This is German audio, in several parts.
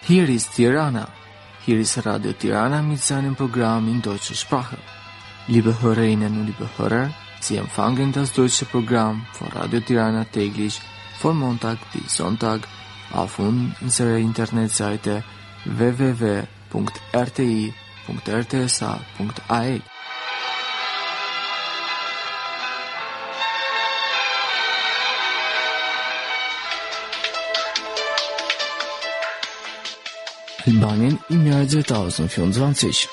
Hier ist Tirana. Hier ist Radio Tirana mit seinem Programm in deutscher Sprache. Liebe Hörerinnen und liebe Hörer, Sie empfangen das deutsche Programm von Radio Tirana täglich von Montag bis Sonntag auf unserer Internetseite www.rti.rtsa.at. Albanien im Jahr 2024.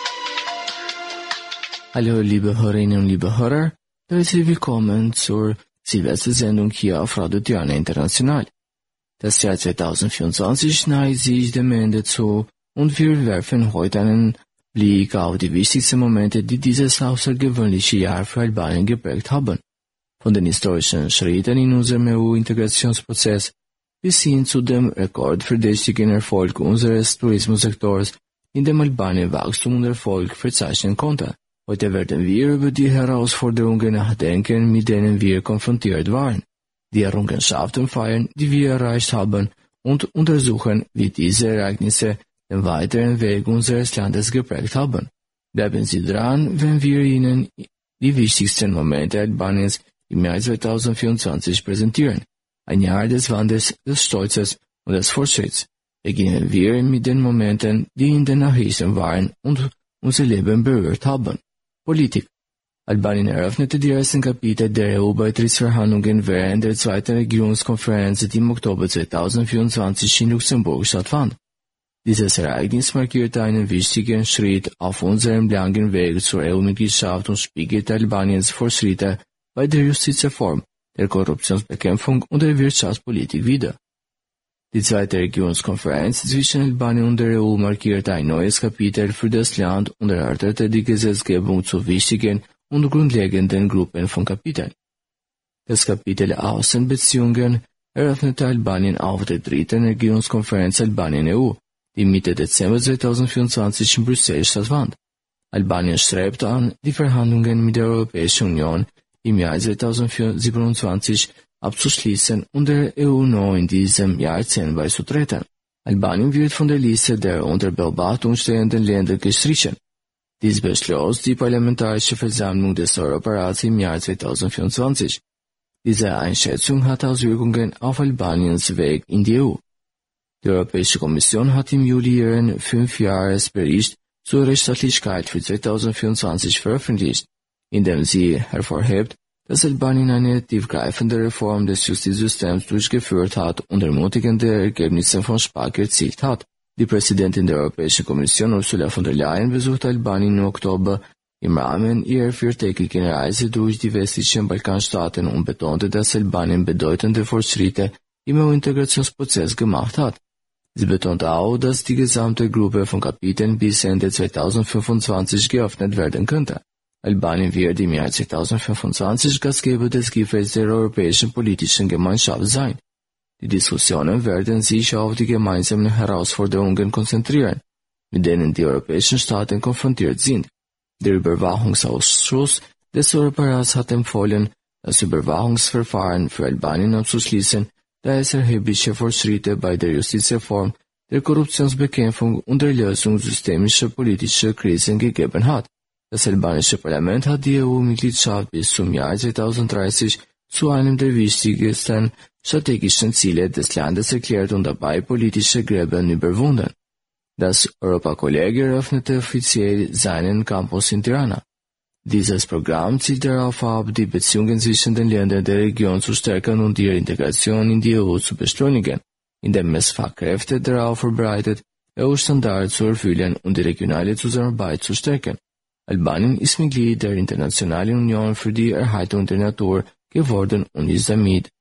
Hallo liebe Hörerinnen und liebe Hörer, herzlich willkommen zur Silvestersendung hier auf Radio Tirana International. Das Jahr 2024 neigt sich dem Ende zu und wir werfen heute einen Blick auf die wichtigsten Momente, die dieses außergewöhnliche Jahr für Albanien geprägt haben. Von den historischen Schritten in unserem EU-Integrationsprozess bis hin zu dem rekordverdächtigen Erfolg unseres Tourismussektors, in dem Albanien Wachstum und Erfolg verzeichnen konnte. Heute werden wir über die Herausforderungen nachdenken, mit denen wir konfrontiert waren, die Errungenschaften feiern, die wir erreicht haben, und untersuchen, wie diese Ereignisse den weiteren Weg unseres Landes geprägt haben. Bleiben Sie dran, wenn wir Ihnen die wichtigsten Momente Albaniens im Jahr 2024 präsentieren. Ein Jahr des Wandels, des Stolzes und des Fortschritts. Beginnen wir mit den Momenten, die in den Nachrichten waren und unser Leben berührt haben. Politik. Albanien eröffnete die ersten Kapitel der EU-Beitrittsverhandlungen während der zweiten Regierungskonferenz, die im Oktober 2024 in Luxemburg stattfand. Dieses Ereignis markierte einen wichtigen Schritt auf unserem langen Weg zur EU-Mitgliedschaft und spiegelte Albaniens Fortschritte bei der Justizreform, der Korruptionsbekämpfung und der Wirtschaftspolitik wider. Die zweite Regierungskonferenz zwischen Albanien und der EU markierte ein neues Kapitel für das Land und erörterte die Gesetzgebung zu wichtigen und grundlegenden Gruppen von Kapiteln. Das Kapitel Außenbeziehungen eröffnete Albanien auf der dritten Regierungskonferenz Albanien-EU, die Mitte Dezember 2024 in Brüssel stattfand. Albanien strebt an, die Verhandlungen mit der Europäischen Union im Jahr 2027 abzuschließen und der EU noch in diesem Jahrzehnt beizutreten. Albanien wird von der Liste der unter Beobachtung stehenden Länder gestrichen. Dies beschloss die Parlamentarische Versammlung des Europarats im Jahr 2024. Diese Einschätzung hat Auswirkungen auf Albaniens Weg in die EU. Die Europäische Kommission hat im Juli ihren 5-Jahres-Bericht zur Rechtsstaatlichkeit für 2024 veröffentlicht, indem sie hervorhebt, dass Albanien eine tiefgreifende Reform des Justizsystems durchgeführt hat und ermutigende Ergebnisse von Spark erzielt hat. Die Präsidentin der Europäischen Kommission Ursula von der Leyen besuchte Albanien im Oktober im Rahmen ihrer 4-tägigen Reise durch die westlichen Balkanstaaten und betonte, dass Albanien bedeutende Fortschritte im EU-Integrationsprozess gemacht hat. Sie betonte auch, dass die gesamte Gruppe von Kapiteln bis Ende 2025 geöffnet werden könnte. Albanien wird im Jahr 2025 Gastgeber des Gipfels der Europäischen Politischen Gemeinschaft sein. Die Diskussionen werden sich auf die gemeinsamen Herausforderungen konzentrieren, mit denen die europäischen Staaten konfrontiert sind. Der Überwachungsausschuss des Europarats hat empfohlen, das Überwachungsverfahren für Albanien abzuschließen, da es erhebliche Fortschritte bei der Justizreform, der Korruptionsbekämpfung und der Lösung systemischer politischer Krisen gegeben hat. Das albanische Parlament hat die EU-Mitgliedschaft bis zum Jahr 2030 zu einem der wichtigsten strategischen Ziele des Landes erklärt und dabei politische Gräben überwunden. Das Europakolleg eröffnete offiziell seinen Campus in Tirana. Dieses Programm zielt darauf ab, die Beziehungen zwischen den Ländern der Region zu stärken und ihre Integration in die EU zu beschleunigen, indem es Fachkräfte darauf vorbereitet, EU-Standards zu erfüllen und die regionale Zusammenarbeit zu stärken. Albanien ist Mitglied der Internationalen Union für die Erhaltung der Natur geworden und ist damit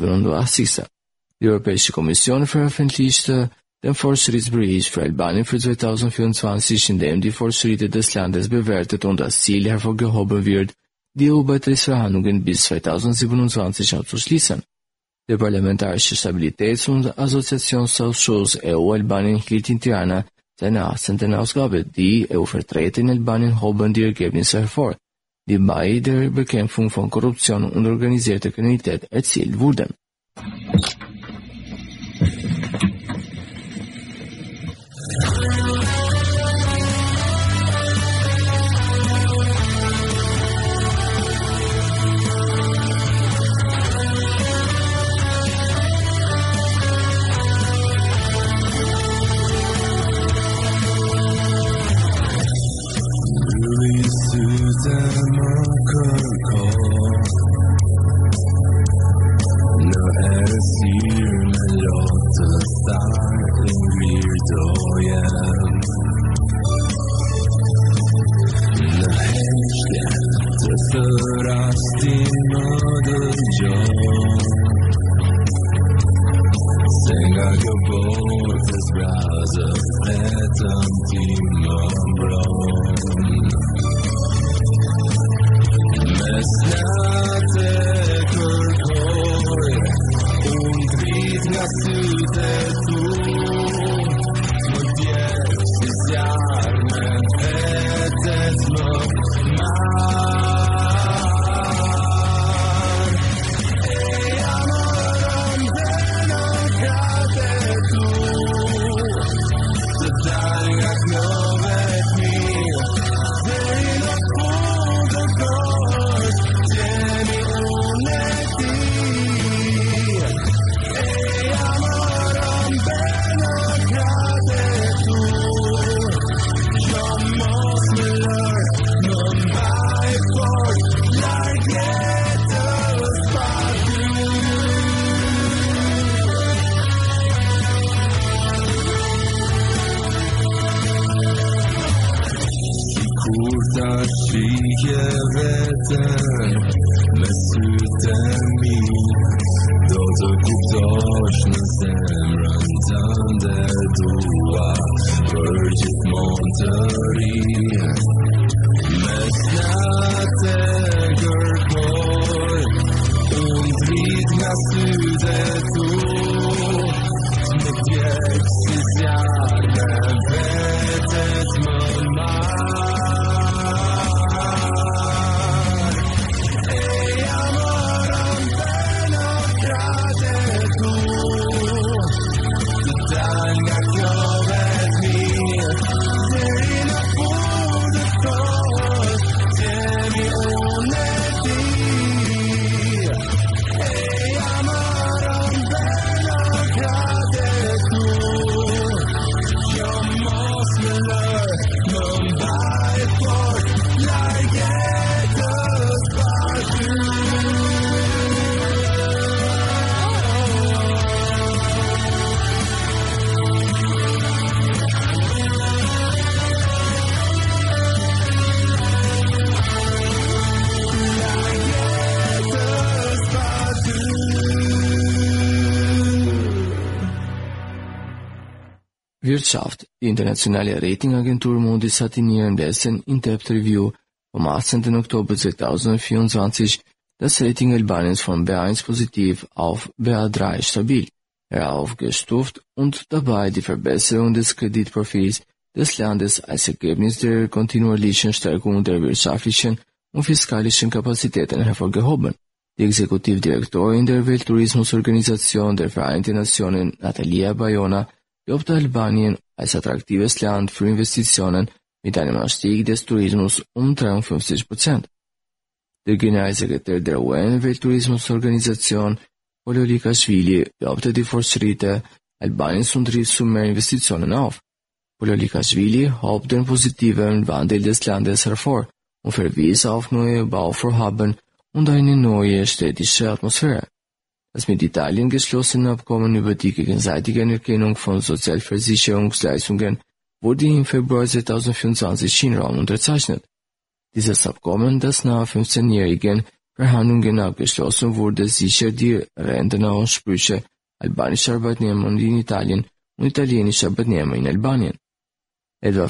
87. Die Europäische Kommission veröffentlichte den Fortschrittsbericht für Albanien für 2024, in dem die Fortschritte des Landes bewertet und das Ziel hervorgehoben wird, die EU-Beitrittsverhandlungen bis 2027 abzuschließen. Der Parlamentarische Stabilitäts- und Assoziationsausschuss EU-Albanien hielt in Tirana seine 18. Ausgabe. Die EU-Vertreter in Albanien hoben die Ergebnisse hervor, die bei der Bekämpfung von Korruption und organisierter Kriminalität erzielt wurden. rast immer dëgjon Se nga kjo botë e zbrazë vetëm ti më mbron Mes natë e kërkoj Unë drit nga sytë e tu Më tjerë si zjarë me vetet më marë Shije vetën me sytë e mi Do të kuptosh në zemrën tënde dua Për gjithmonë të ri Mes natë e kërkoj Unë drit nga sytë e tu Më tjekë si zjarë me vetet më marë Wirtschaft. Die internationale Ratingagentur Moody's hat in ihrem letzten In-Depth Review vom 18. Oktober 2024 das Rating Albaniens von B1 positiv auf BA3 stabil heraufgestuft und dabei die Verbesserung des Kreditprofils des Landes als Ergebnis der kontinuierlichen Stärkung der wirtschaftlichen und fiskalischen Kapazitäten hervorgehoben. Die Exekutivdirektorin der Welttourismusorganisation der Vereinten Nationen, Natalia Baiona, lobte Albanien als attraktives Land für Investitionen mit einem Anstieg des Tourismus um 53%. Der Generalsekretär der UN-Welttourismusorganisation, Poliolikashvili, lobte die Fortschritte Albaniens und rief zu mehr Investitionen auf. Poliolikashvili hob den positiven Wandel des Landes hervor und verwies auf neue Bauvorhaben und eine neue städtische Atmosphäre. Das mit Italien geschlossene Abkommen über die gegenseitige Anerkennung von Sozialversicherungsleistungen wurde im Februar 2024 in Rom unterzeichnet. Dieses Abkommen, das nach 15-jährigen Verhandlungen abgeschlossen wurde, sichert die Rentenansprüche albanischer Arbeitnehmer in Italien und italienischer Arbeitnehmer in Albanien. Etwa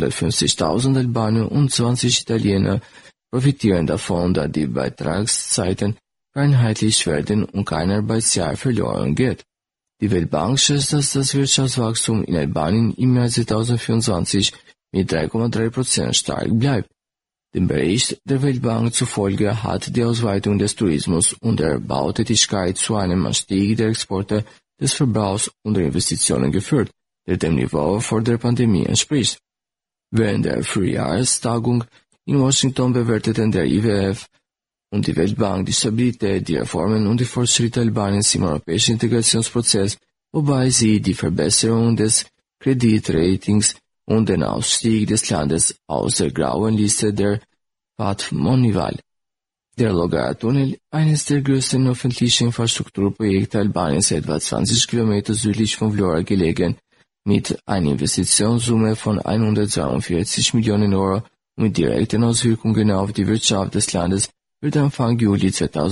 550.000 Albaner und 20 Italiener profitieren davon, da die Beitragszeiten vereinheitlicht werden und kein Arbeitsjahr verloren geht. Die Weltbank schätzt, dass das Wirtschaftswachstum in Albanien im Jahr 2024 mit 3,3% stark bleibt. Dem Bericht der Weltbank zufolge hat die Ausweitung des Tourismus und der Bautätigkeit zu einem Anstieg der Exporte, des Verbrauchs und der Investitionen geführt, der dem Niveau vor der Pandemie entspricht. Während der Frühjahrstagung in Washington bewerteten der IWF und die Weltbank die Stabilität, die Reformen und die Fortschritte Albaniens im europäischen Integrationsprozess, wobei sie die Verbesserung des Kreditratings und den Ausstieg des Landes aus der grauen Liste der Patmonival. Der Logara-Tunnel, eines der größten öffentlichen Infrastrukturprojekte Albaniens, etwa 20 Kilometer südlich von Vlora gelegen, mit einer Investitionssumme von 142 Millionen Euro und mit direkten Auswirkungen auf die Wirtschaft des Landes, wird Anfang Juli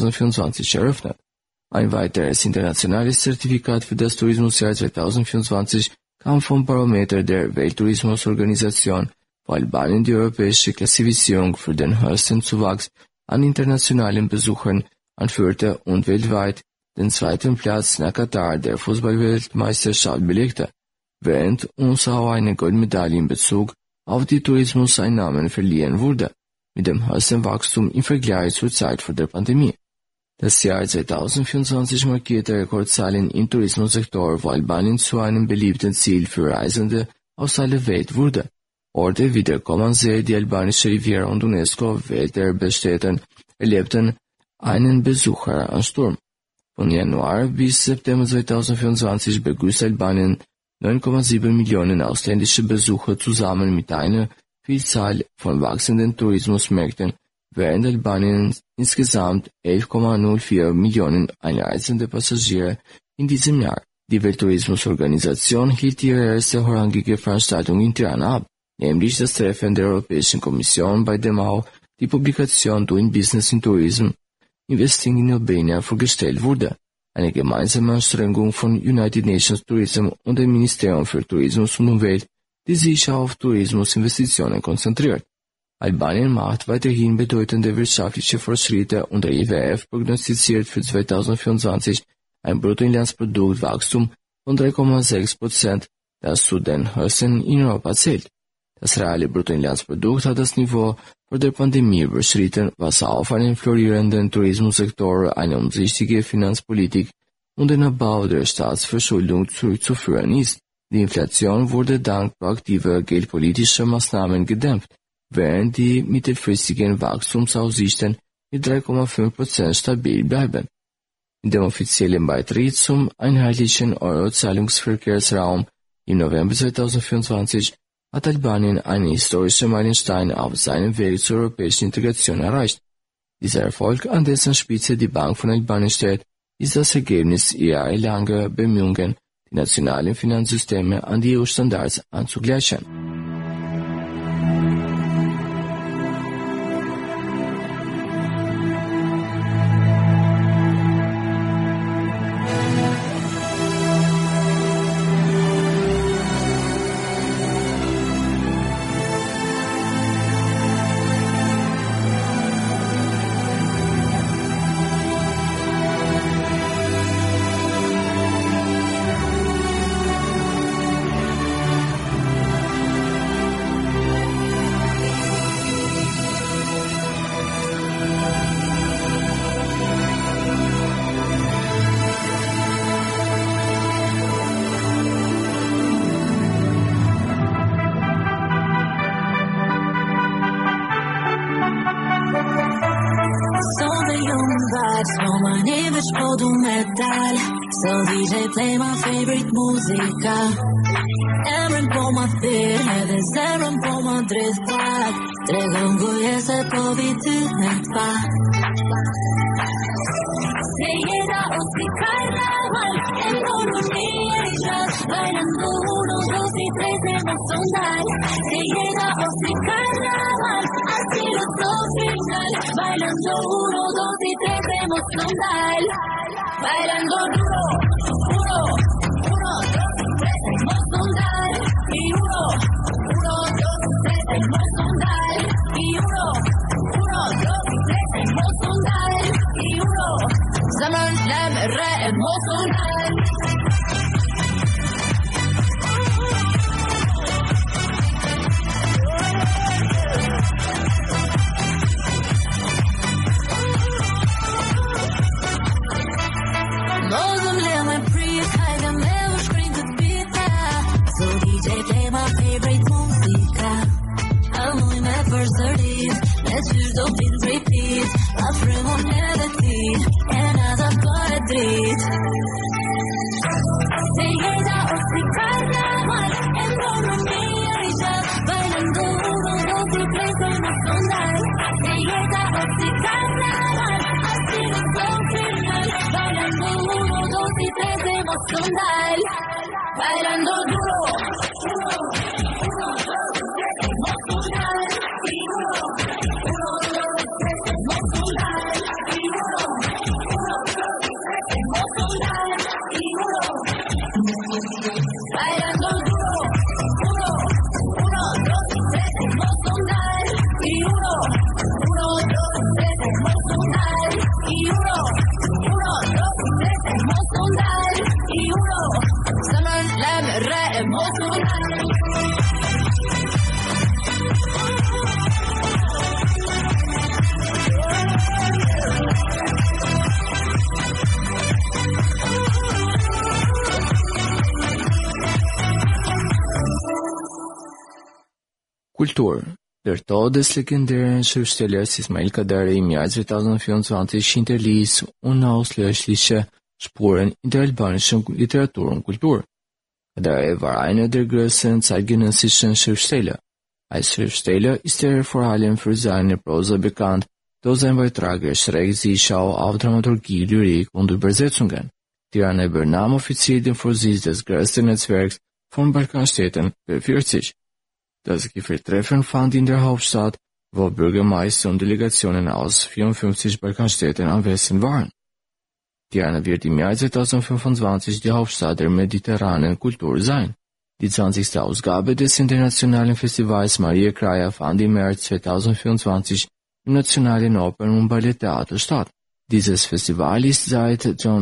2024 eröffnet. Ein weiteres internationales Zertifikat für das Tourismusjahr 2024 kam vom Barometer der Welttourismusorganisation, wo Albanien die europäische Klassifizierung für den höchsten Zuwachs an internationalen Besuchern anführte und weltweit den zweiten Platz nach Katar der Fußballweltmeisterschaft belegte, während uns auch eine Goldmedaille in Bezug auf die Tourismuseinnahmen verliehen wurde, mit dem höchsten Wachstum im Vergleich zur Zeit vor der Pandemie. Das Jahr 2024 markierte Rekordzahlen im Tourismussektor, wo Albanien zu einem beliebten Ziel für Reisende aus aller Welt wurde. Orte wie der Komansee, die albanische Riviera und UNESCO-Welterbestätten erlebten einen Besucheransturm. Von Januar bis September 2024 begrüßt Albanien 9,7 Millionen ausländische Besucher zusammen mit einer Vielzahl von wachsenden Tourismusmärkten, während Albanien insgesamt 11,04 Millionen einreisende Passagiere in diesem Jahr. Die Welttourismusorganisation hielt ihre erste vorrangige Veranstaltung in Tirana ab, nämlich das Treffen der Europäischen Kommission, bei dem auch die Publikation Doing Business in Tourism Investing in Albania vorgestellt wurde, eine gemeinsame Anstrengung von United Nations Tourism und dem Ministerium für Tourismus und Umwelt, die sich auf Tourismusinvestitionen konzentriert. Albanien macht weiterhin bedeutende wirtschaftliche Fortschritte und der IWF prognostiziert für 2024 ein Bruttoinlandsproduktwachstum von 3,6%, das zu den höchsten in Europa zählt. Das reale Bruttoinlandsprodukt hat das Niveau vor der Pandemie überschritten, was auf einen florierenden Tourismussektor, eine umsichtige Finanzpolitik und den Abbau der Staatsverschuldung zurückzuführen ist. Die Inflation wurde dank proaktiver geldpolitischer Maßnahmen gedämpft, während die mittelfristigen Wachstumsaussichten mit 3,5% stabil bleiben. In dem offiziellen Beitritt zum einheitlichen Euro-Zahlungsverkehrsraum im November 2024 hat Albanien einen historischen Meilenstein auf seinem Weg zur europäischen Integration erreicht. Dieser Erfolg, an dessen Spitze die Bank von Albanien steht, ist das Ergebnis jahrelanger Bemühungen, die nationalen Finanzsysteme an die EU-Standards anzugleichen. No money veç po du me dal. So DJ play my favorite muzika. Emrin po ma thirr, edhe zemrën po ma drejt pak. Tregëm goje se po vi ty me t'pa. Se jeta o si carnaval, e non un'irja, bailando uno, dos y tres hemos sondal. Se jeta o si carnaval, así lo sos final, bailando uno, dos y tres hemos sondal. Bailando duro, uno, dos y tres hemos sondal. Y uno, dos y tres hemos sondal. Y uno, dos y tres hemos sondal. Y uno, zaman lem re hemos sondal. Let's use those beats, repeat. La prima melody, and as a poetry. Se llega o si carnaval, en torno a mi orilla, bailando uno, dos y tres hemos sondal. Se llega o si carnaval, así no son final, bailando uno, dos y tres hemos sondal. Bailando duro, uno, dos y tres hemos sondal. Y uno, dos y tres hemos sondal. andar y uno, bailando duro, uno, dos y tres, debemos andar y uno, dos y tres, debemos andar y uno, dos y tres, debemos andar y uno, Summerland debemos andar. Kultur. Dërtodes legendären Schriftsteller Ismail Kadare im Jahr 2024 hinterließ unauslöschliche Spuren in der albanischen Literatur und Kultur. Kadare war einer der größten zeitgenössischen Schriftsteller. Als Schriftsteller ist vor allem für seine Prosa bekannt, durch sein Beitrag erstreckt sich Schau auf Dramaturgie, Lyrik und Übersetzungen. Tirana übernahm offiziell den Vorsitz des größten Netzwerks von Balkanstädten P40. Das Gipfeltreffen fand in der Hauptstadt, wo Bürgermeister und Delegationen aus 54 Balkanstädten anwesend waren. Tirana wird im Jahr 2025 die Hauptstadt der mediterranen Kultur sein. Die 20. Ausgabe des internationalen Festivals Maria Kraja fand im März 2024 im Nationalen Opern- und Balletttheater statt. Dieses Festival ist seit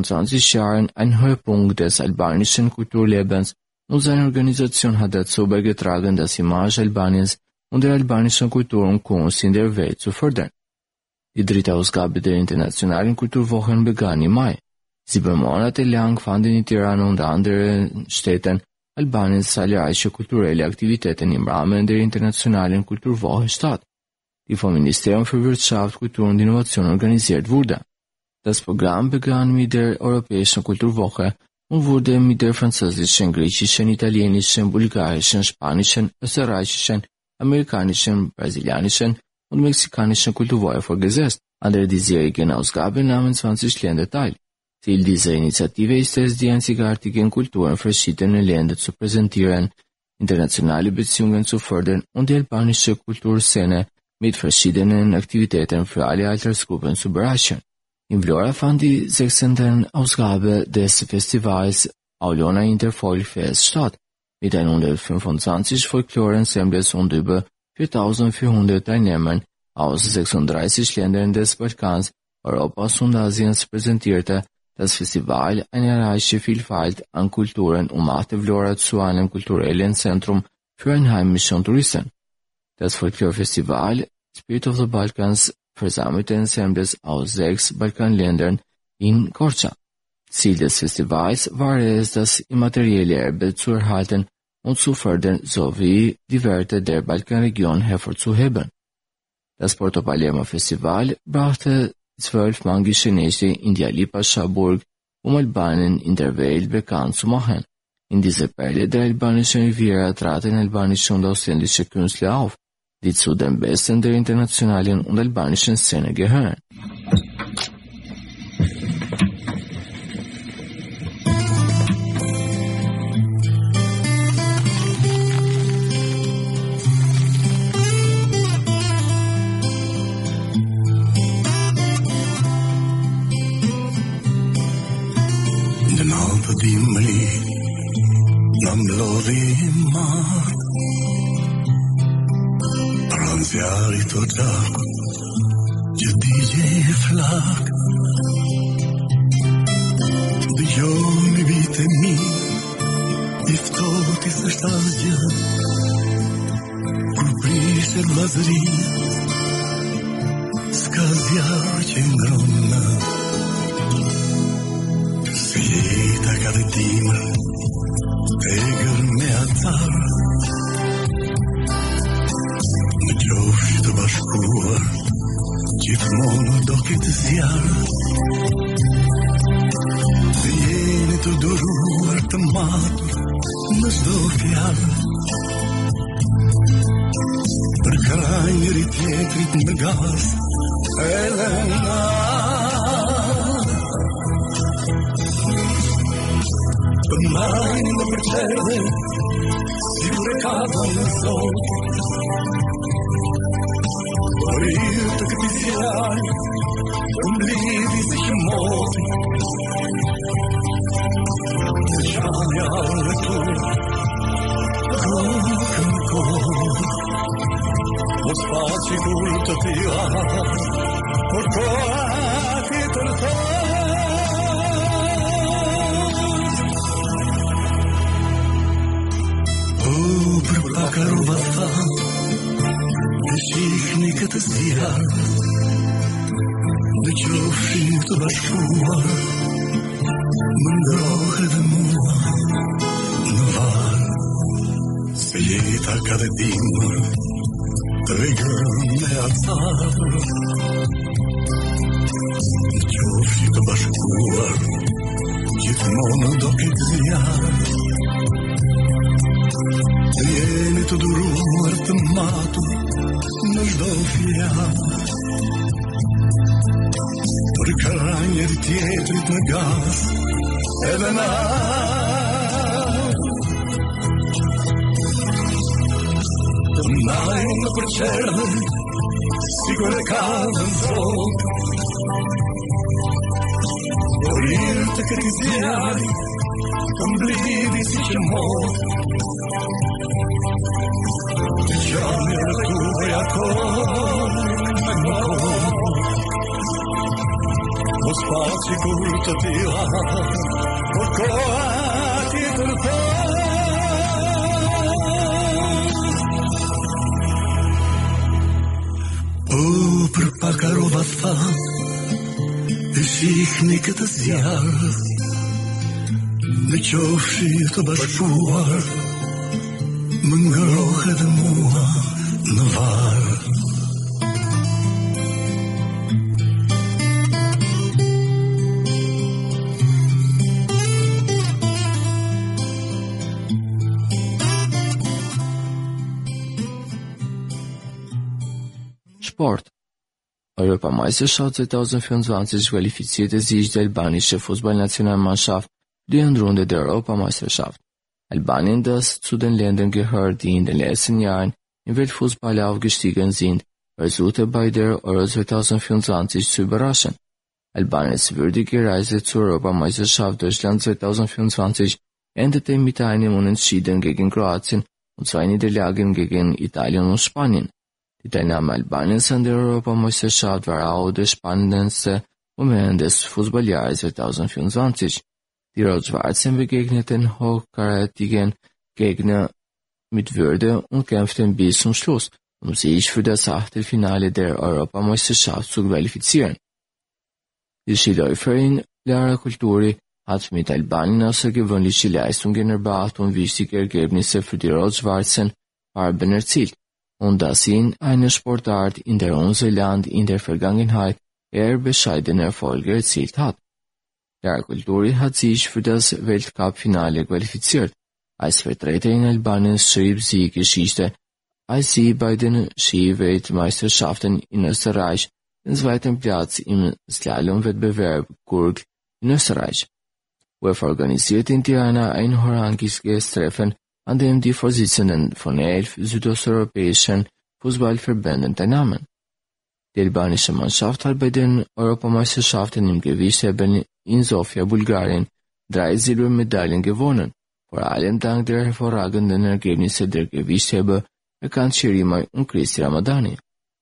22 Jahren ein Höhepunkt des albanischen Kulturlebens und seine Organisation hat dazu beigetragen, das Image Albaniens und der albanischen Kultur und Kunst in der Welt zu fördern. Die 3. Ausgabe der Internationalen Kulturwochen begann im Mai. 7 Monate lang fanden in Tirana und anderen Städten Albaniens zahlreiche kulturelle Aktivitäten im Rahmen der Internationalen Kulturwoche statt, die vom Ministerium für Wirtschaft, Kultur und Innovation organisiert wurde. Das Programm begann mit der Europäischen Kulturwoche und wurde mit der französischen, griechischen, italienischen, bulgarischen, spanischen, österreichischen, amerikanischen, brasilianischen und mexikanischen Kulturwoche fortgesetzt. An der diesjährigen Ausgabe nahmen 20 Länder teil. Ziel dieser Initiative ist es, die einzigartigen Kulturen verschiedener Länder zu präsentieren, internationale Beziehungen zu fördern und die albanische Kulturszene mit verschiedenen Aktivitäten für alle Altersgruppen zu bereichern. In Vlora fand die 16. Ausgabe des Festivals Aulona Interfolkfest statt, mit 125 Folklore-Ensembles und über 4.400 Teilnehmern aus 36 Ländern des Balkans, Europas und Asiens präsentierte das Festival eine reiche Vielfalt an Kulturen und machte Vlora zu einem kulturellen Zentrum für Einheimische und Touristen. Das Folklore-Festival Spirit of the Balkans versammelte Ensembles aus 6 Balkanländern in Korça. Ziel des Festivals war es, das immaterielle Erbe zu erhalten und zu fördern sowie die Werte der Balkanregion hervorzuheben. Das Porto Palermo Festival brachte 12 magische Nächte in die Ali Pascha-Burg, um Albanien in der Welt bekannt zu machen. In dieser Perle der albanischen Riviera traten albanische und ausländische Künstler auf, die zu den Besten der internationalen und albanischen Szene gehören. Pranziari të gjak që digje e flak dëgjoni vite mi i ftohti s'është asgjë kur prishet vllazëria s'ka zjarr që ngronë se jeta ka dhe dimër tegër me atar në qofsh të bashkuar gjithmonë do këtë zjarr dhe jeni të duruar të matur në çdo fjalë për kraj njëri tjetrit në gaz edhe na për majnë në përqerde sigur e ka dhënë Zoti por ju të këtij zjarri të mblidhi si që moti sigur të tila, por koha ti tërthos. O, për paka rova tha, në shihni këtë zjarë, në qofshin të bashkuar, më ngrohe dhe mua në varë, se jeta ka dhe dimër, të regën me atarë. Në qofshin të bashkuar, gjithmonë do këtë zjarë, të jeni të duruar të matur në çdo fjalë. Për krahjer tjetrit në gaz edhe na të ndajmë në përqerdhe sigur e ka dhe në zog, por irë të këti zjarë të mblidi si që mod. Të qanë e rëtuve akon me mod, mos pa sigur të tila, por koha ti tërthos. O, për paka rova tha, e shihni këtë zjarë, në qofshi të bashkuar, më ngrohe dhe mua në varë. Sport. Europameisterschaft 2024 qualifizierte sich der albanische Fußballnationalmannschaft für die Endrunde der Europameisterschaft. Albanien, das zu den Ländern gehört, die in den letzten Jahren im Weltfußball aufgestiegen sind, versuchte bei der Euro 2024 zu überraschen. Albaniens würdige Reise zur Europameisterschaft Deutschland 2024 endete mit einem Unentschieden gegen Kroatien und 2 Niederlagen gegen Italien und Spanien. Die Teilnahme Albaniens an der Europameisterschaft war auch der spannendste Moment des Fußballjahres 2024. Die Rot-Schwarzen begegneten hochkarätigen Gegner mit Würde und kämpften bis zum Schluss, um sich für das Achtelfinale der Europameisterschaft zu qualifizieren. Die Skiläuferin Lara Kulturi hat mit Albanien außergewöhnliche Leistungen erbracht und wichtige Ergebnisse für die Rot-Schwarzen Farben erzielt, und das in einer Sportart, in der unser Land in der Vergangenheit eher bescheidene Erfolge erzielt hat. Lara Kulturi hat sich für das Weltcup-Finale qualifiziert. Als Vertreterin Albaniens schrieb sie Geschichte, als sie bei den Ski-Weltmeisterschaften in Österreich den 2. Platz im Slalomwettbewerb Gurk in Österreich. UEFA organisierte in Tirana ein hochrangiges Treffen, an dem die Vorsitzenden von 11 südosteuropäischen Fußballverbänden teilnahmen. Die albanische Mannschaft hat bei den Europameisterschaften im Gewichtheben in Sofia, Bulgarien, 3 Silbermedaillen gewonnen, vor allem dank der hervorragenden Ergebnisse der Gewichtheber Erkan Şerimay und Kristi Ramadani.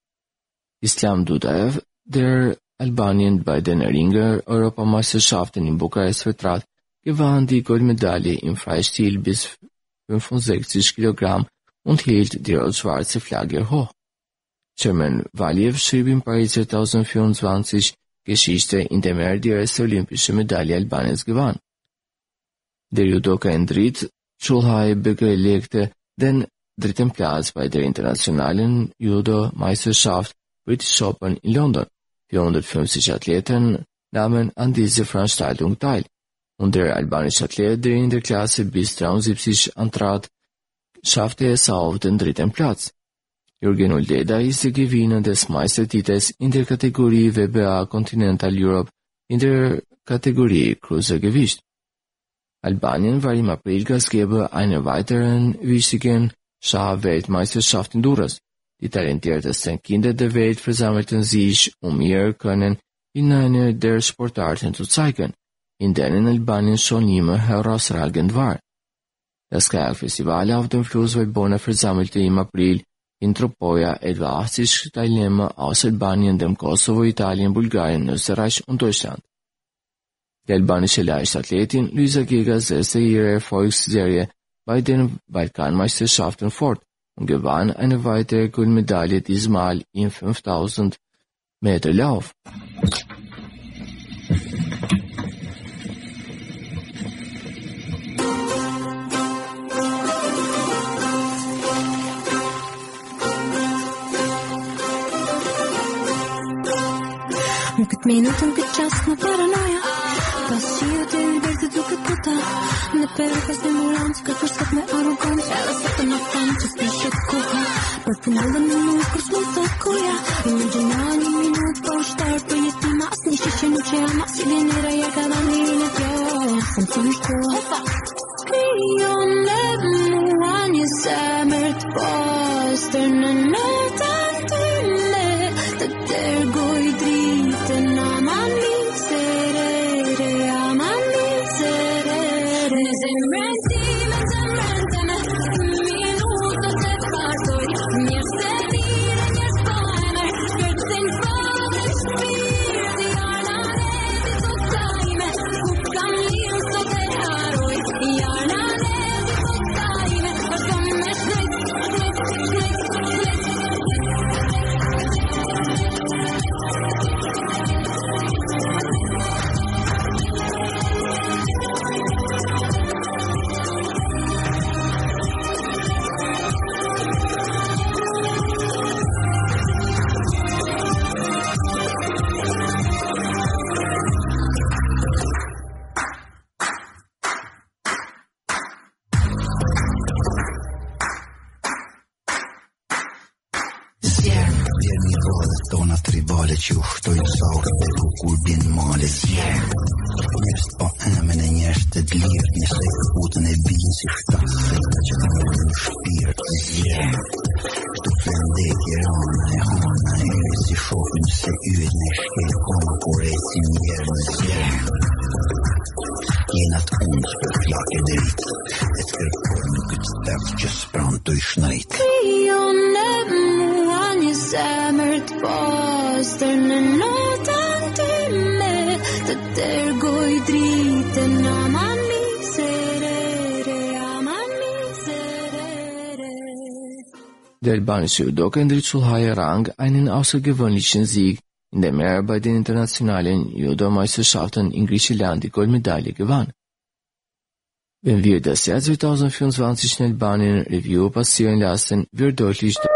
Islam Dudaev, der Albanien bei den Ringer-Europameisterschaften in Bukarest vertrat, gewann die Goldmedaille im Freistil bis 65 Kilogramm und hielt die rot-schwarze Flagge hoch. Chairman Valiev schrieb in Paris 2024 Geschichte, indem die erste olympische Medaille Albaniens gewann. Der Judoka Endrit Çolhaj belegte den 3. Platz bei der internationalen Judo-Meisterschaft British Open in London. 450 Athleten nahmen an dieser Veranstaltung teil, und der albanische Athlet, der in der Klasse bis 73 antrat, schaffte es auf den 3. Platz. Jürgen Uldeda ist der Gewinner des Meistertitels in der Kategorie WBA Continental Europe in der Kategorie Cruisergewicht. Albanien war im April Gastgeber einer weiteren wichtigen Schach-Weltmeisterschaft in Durrës. Die talentiertesten Kinder der Welt versammelten sich, um ihr Können in einer der Sportarten zu zeigen, in denen Albanien schon immer herausragend war. Das Kajakfestival auf dem Fluss Valbona versammelte im April in Tropoja etwa 80 Teilnehmer aus Albanien, dem Kosovo, Italien, Bulgarien, Österreich und Deutschland. Die albanische Leichtathletin Luisa Giga setzte ihre Erfolgsserie bei den Balkanmeisterschaften fort und gewann eine weitere Goldmedaille, diesmal im 5000 Meter Lauf. Këtë minut në këtë qast në paranoja Pas qio të i bertë duke këta Në përë pas në muran që ka përskat me arogan Edhe së të në tanë që s'pishet koha Për final dhe në nuk kërës më të koja I në gjëna një minut pa u shtarë Për jetë në mas një shishe në që ama Si dhe njëra ja ka dhe një në tjo Sëm të në shkoha Krijon në mua një zemër të postër Në notan të me Të tërgoj dritën Aman miserere, aman miserere Në zemrën time, minutët e partoj Njërë se mire, njërë s'pojme Shkërcin fadër shpirti Jarna neti të tajme Ku kam lirë sot e haroj Jarna neti të tajme Ashtë me shlejt që u shtojnë saurë dhe kur bin male zjerë Njështë pa emën e njështë të lirë Njështë e putën e binë si shtasë Seta që të mërë në shpirë të zjerë Këtu flendekje rana e hana e eri si shofën se yët në shkelë Koma kur e si njerë në zjerë Jenat undës për flake dritë E të kërpër në këtë tërë që s'pranë të i shnajtë Krijon në mua një zemër të postër Në notan time të tërgoj dritën Aman miserere, aman miserere Der albanische Judoka Hendrik Shulhaj errang einen außergewöhnlichen Sieg, indem bei den internationalen Judo-Meisterschaften in Griechenland die Goldmedaille gewann. Wenn wir das Jahr 2024 in Albanien Review passieren lassen, wird deutlich,